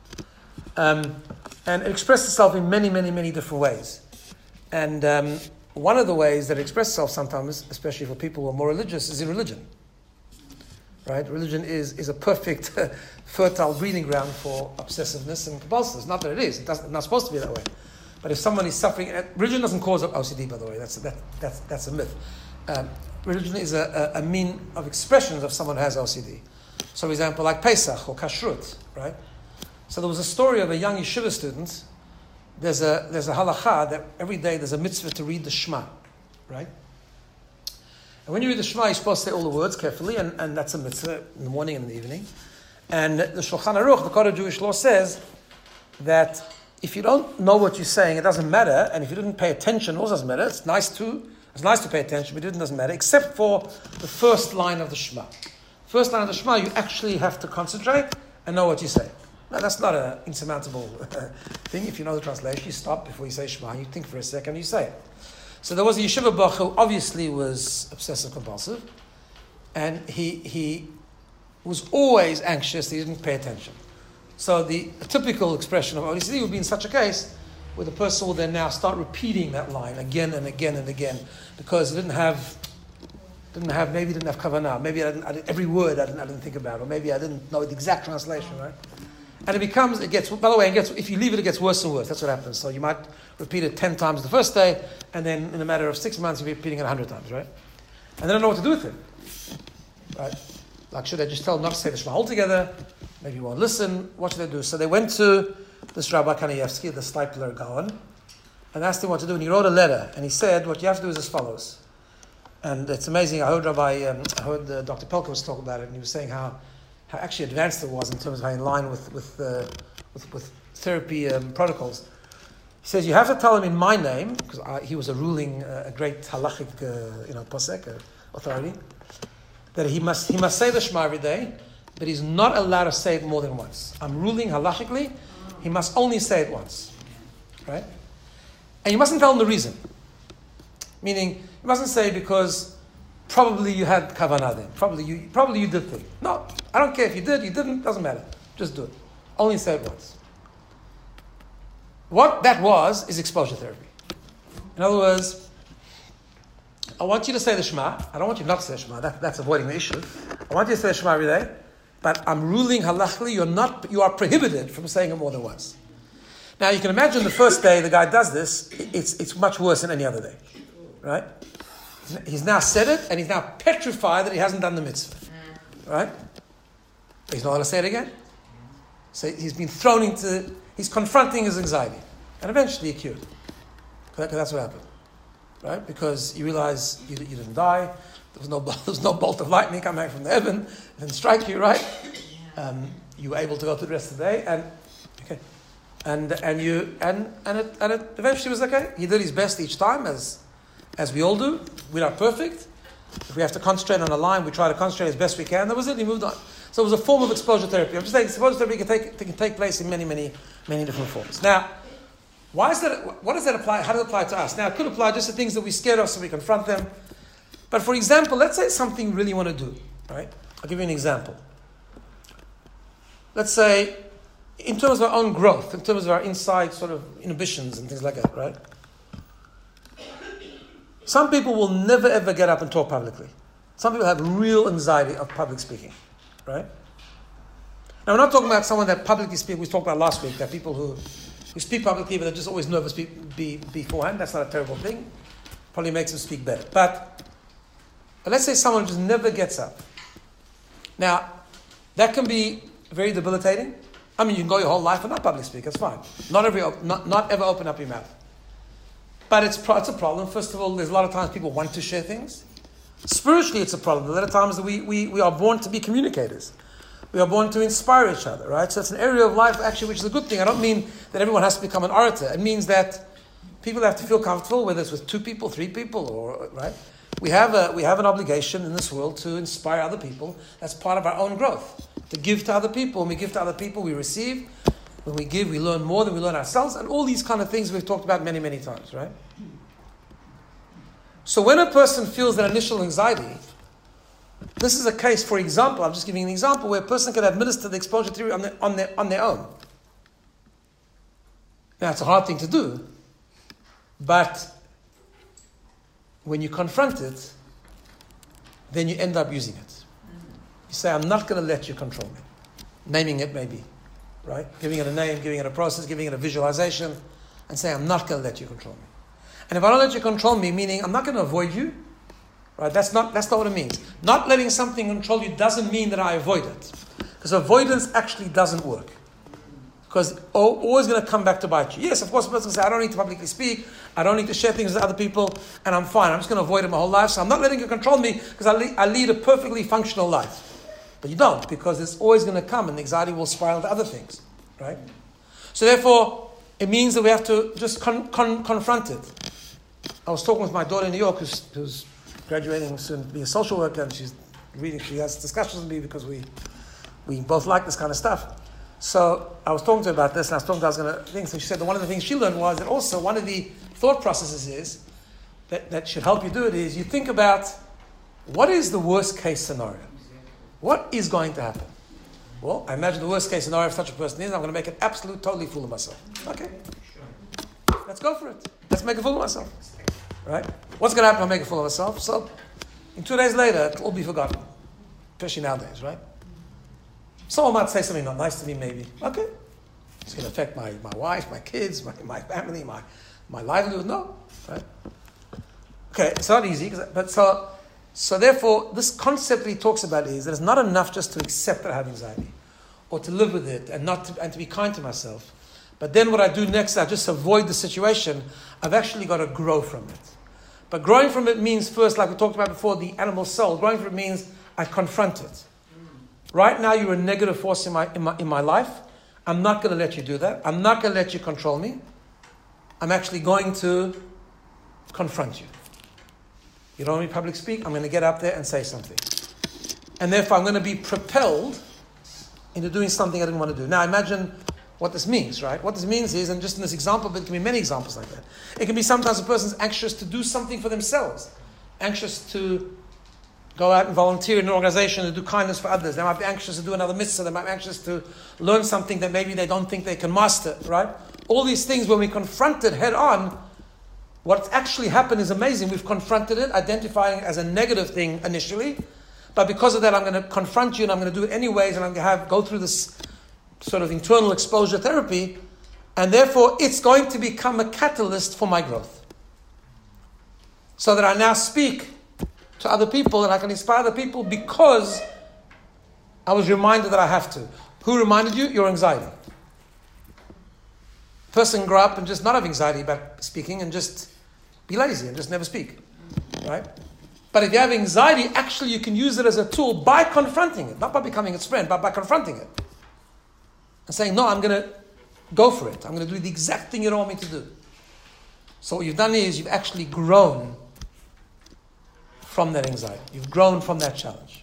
Um, and it expresses itself in many, many, many different ways. And um, one of the ways that it expresses itself sometimes, especially for people who are more religious, is in religion. Right? Religion is, is a perfect, fertile breeding ground for obsessiveness and compulsiveness. Not that it is. It doesn't, it's not supposed to be that way. But if someone is suffering... Religion doesn't cause O C D, by the way. That's, that, that's, that's a myth. Um, religion is a, a, a mean of expression of someone who has O C D. So, for example, like Pesach or Kashrut, right? So there was a story of a young yeshiva student. There's a there's a halacha that every day there's a mitzvah to read the Shema, right? And when you read the Shema, you're supposed to say all the words carefully, and, and that's a mitzvah in the morning and in the evening. And the Shulchan Aruch, the code of Jewish law, says that if you don't know what you're saying, it doesn't matter, and if you didn't pay attention, it also doesn't matter. It's nice to it's nice to pay attention, but it doesn't matter, except for the first line of the Shema. First line of the Shema, you actually have to concentrate and know what you say. Now, that's not an insurmountable thing. If you know the translation, you stop before you say Shema, you think for a second, you say it. So there was a yeshiva bach who obviously was obsessive compulsive, and he he was always anxious. He didn't pay attention. So the typical expression of O C D would be in such a case where the person will then now start repeating that line again and again and again because he didn't have didn't have maybe didn't have kavanah. Maybe I didn't, I didn't, every word I didn't I didn't think about, or maybe I didn't know the exact translation, right? And it becomes, it gets, by the way, it gets, if you leave it, it gets worse and worse. That's what happens. So you might repeat it ten times the first day, and then in a matter of six months, you'll be repeating it a hundred times, right? And they don't know what to do with it. Right? Like, should I just tell them not to say the Shema altogether? Maybe you won't listen. What should they do? So they went to this Rabbi Kanievsky, the Stipler Gaon, and asked him what to do. And he wrote a letter, and he said, what you have to do is as follows. And it's amazing. I heard Rabbi, um, I heard uh, Doctor Pelko was talking about it, and he was saying how how actually advanced it was in terms of how in line with with uh, with, with therapy um, protocols. He says you have to tell him in my name, because he was a ruling, uh, a great halachic, uh, you know, posek, uh, authority, that he must he must say the Shema every day, but he's not allowed to say it more than once. I'm ruling halachically, he must only say it once, right? And you mustn't tell him the reason. Meaning, you mustn't say because probably you had kavanah then. Probably you probably you did think. No, I don't care if you did, you didn't, doesn't matter. Just do it. Only say it once. What that was is exposure therapy. In other words, I want you to say the Shema. I don't want you not to say the Shema. That, that's avoiding the issue. I want you to say the Shema every day, but I'm ruling halachically, you're not, you are prohibited from saying it more than once. Now you can imagine the first day the guy does this, it's it's much worse than any other day. Right? He's now said it, and he's now petrified that he hasn't done the mitzvah. Right? But he's not allowed to say it again. So he's been thrown into, he's confronting his anxiety. And eventually he cured. Because that's what happened. Right? Because you realize you, you didn't die. There was no there was no bolt of lightning coming out from the heaven. It didn't strike you, right? Um, you were able to go through the rest of the day, and okay. And and you and and it and it eventually was okay. He did his best each time, as as we all do. We're not perfect. If we have to concentrate on a line, we try to concentrate as best we can. That was it. He moved on. So it was a form of exposure therapy. I'm just saying, exposure therapy can take can take place in many, many, many different forms. Now, why is that? What does that apply? How does it apply to us? Now, it could apply just to things that we're scared of, so we confront them. But for example, let's say it's something you really want to do, right? I'll give you an example. Let's say, in terms of our own growth, in terms of our inside sort of inhibitions and things like that, right? Some people will never ever get up and talk publicly. Some people have real anxiety of public speaking, right? Now, we're not talking about someone that publicly speaks. We talked about last week that people who, who speak publicly, but they're just always nervous be, be, beforehand. That's not a terrible thing. Probably makes them speak better. But let's say someone just never gets up. Now, that can be very debilitating. I mean, you can go your whole life and not public speak. That's fine. Not every, not, not ever open up your mouth. But it's, it's a problem. First of all, there's a lot of times people want to share things. Spiritually, it's a problem. A lot of times we, we, we are born to be communicators. We are born to inspire each other, right? So it's an area of life, actually, which is a good thing. I don't mean that everyone has to become an orator. It means that people have to feel comfortable, whether it's with two people, three people, or, right? We have a, we have an obligation in this world to inspire other people. That's part of our own growth. To give to other people. When we give to other people, we receive. When we give, we learn more than we learn ourselves. And all these kind of things we've talked about many, many times, right? So when a person feels that initial anxiety, this is a case, for example, I'm just giving an example, where a person can administer the exposure theory on their, on their, on their own. Now, it's a hard thing to do, but when you confront it, then you end up using it. You say, I'm not going to let you control me. Naming it, maybe, right? Giving it a name, giving it a process, giving it a visualization, and saying, I'm not going to let you control me. And if I don't let you control me, meaning I'm not going to avoid you, right? That's not, that's not what it means. Not letting something control you doesn't mean that I avoid it. Because avoidance actually doesn't work. Because it's always going to come back to bite you. Yes, of course, a person can say, I don't need to publicly speak, I don't need to share things with other people, and I'm fine. I'm just going to avoid it my whole life, so I'm not letting you control me because I, le- I lead a perfectly functional life. But you don't, because it's always going to come, and anxiety will spiral to other things, right? So therefore, it means that we have to just con- con- confront it. I was talking with my daughter in New York, who's, who's graduating soon to be a social worker, and she's reading, she has discussions with me because we we both like this kind of stuff. So I was talking to her about this, and I was talking to her, I was going to think, so she said that one of the things she learned was that also one of the thought processes is, that, that should help you do it, is you think about what is the worst case scenario? What is going to happen? Well, I imagine the worst case scenario if such a person is, I'm going to make an absolute, totally fool of myself. Okay. Let's go for it. Let's make a fool of myself. Right? What's going to happen if I make a fool of myself? So, in two days later, it'll all be forgotten. Especially nowadays, right? Someone might say something not nice to me, maybe. Okay. It's going to affect my, my wife, my kids, my, my family, my, my livelihood. No. Right? Okay, it's not easy. But so, so therefore, this concept that he talks about is that it's not enough just to accept that I have anxiety or to live with it and not to, and to be kind to myself. But then what I do next, I just avoid the situation. I've actually got to grow from it. But growing from it means first, like we talked about before, the animal soul. Growing from it means I confront it. Right now, you're a negative force in my, in my, in my life. I'm not going to let you do that. I'm not going to let you control me. I'm actually going to confront you. You don't want me to public speak? I'm going to get up there and say something. And therefore, I'm going to be propelled into doing something I didn't want to do. Now, imagine what this means, right? What this means is, and just in this example, but it can be many examples like that. It can be sometimes a person's anxious to do something for themselves. Anxious to go out and volunteer in an organization to do kindness for others. They might be anxious to do another mitzvah. They might be anxious to learn something that maybe they don't think they can master, right? All these things, when we confront it head on, what's actually happened is amazing. We've confronted it, identifying it as a negative thing initially. But because of that, I'm going to confront you and I'm going to do it anyways, and I'm going to have go through this sort of internal exposure therapy, and therefore it's going to become a catalyst for my growth. So that I now speak to other people and I can inspire other people because I was reminded that I have to. Who reminded you? Your anxiety. Person grow up and just not have anxiety about speaking and just be lazy and just never speak. Right? But if you have anxiety, actually you can use it as a tool by confronting it, not by becoming its friend, but by confronting it. And saying, no, I'm going to go for it. I'm going to do the exact thing you don't want me to do. So what you've done is you've actually grown from that anxiety. You've grown from that challenge.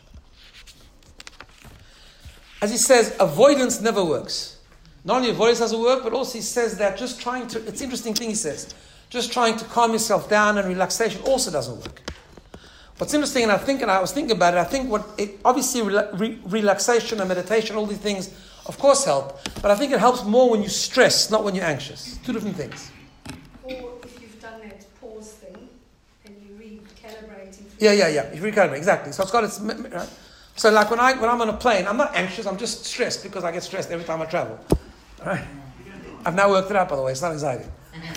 As he says, avoidance never works. Not only avoidance doesn't work, but also he says that just trying to, it's an interesting thing he says, just trying to calm yourself down and relaxation also doesn't work. What's interesting, and I think, and I was thinking about it, I think what it, obviously re, re, relaxation and meditation, all these things, of course help, but I think it helps more when you're stressed, not when you're anxious. Two different things. Or if you've done that pause thing and you recalibrate. Yeah, yeah, yeah. You recalibrate, exactly. So it's got its, right? So like when I when I'm on a plane, I'm not anxious. I'm just stressed because I get stressed every time I travel. All right. I've now worked it out, by the way. It's not anxiety.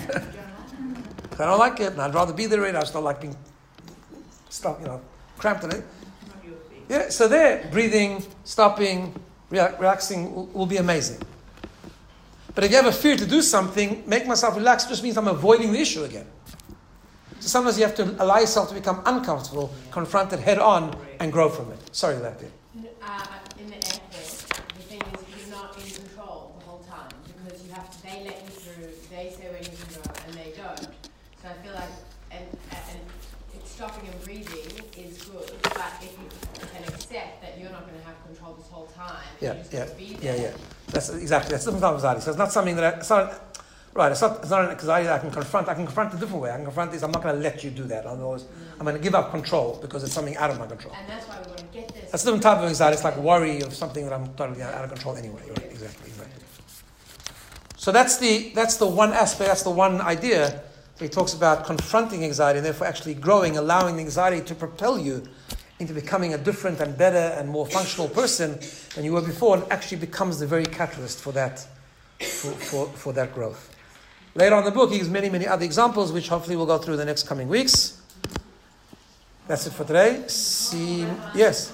I don't like it, and I'd rather be there. I just don't like being stuck, you know, cramped in it. Yeah. So there, breathing, stopping, relaxing will, will be amazing. But if you have a fear to do something, make myself relax just means I'm avoiding the issue again. So sometimes you have to allow yourself to become uncomfortable, confront it head on, and grow from it. Sorry, Lefty. Uh, in the airport, the thing is you're not in control the whole time because you have to. They let you through. They say when you can go, and they don't. So I feel like and and it's stopping and breathing is good, but if you can accept that you're not going to have control this whole time, Yeah, you're just yeah, going to be yeah, there. yeah. That's exactly. That's different from anxiety. So it's not something that I, it's not. Right, it's not, it's not an anxiety that I can confront. I can confront it a different way. I can confront this. I'm not going to let you do that. I'm, always, I'm going to give up control because it's something out of my control. And that's why we want to get this. That's a different type of anxiety. It's like worry of something that I'm totally out of control anyway. Right, exactly, exactly. So that's the that's the one aspect. That's the one idea where he talks about confronting anxiety and therefore actually growing, allowing the anxiety to propel you into becoming a different and better and more functional person than you were before, and actually becomes the very catalyst for that for, for, for that growth. Later on in the book, he gives many, many other examples, which hopefully we'll go through the next coming weeks. That's it for today. See, yes.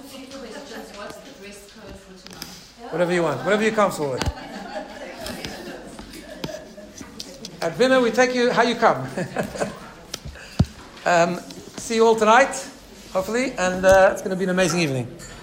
Whatever you want, whatever you're comfortable with. At dinner, we take you how you come. um, see you all tonight, hopefully, and uh, it's going to be an amazing evening.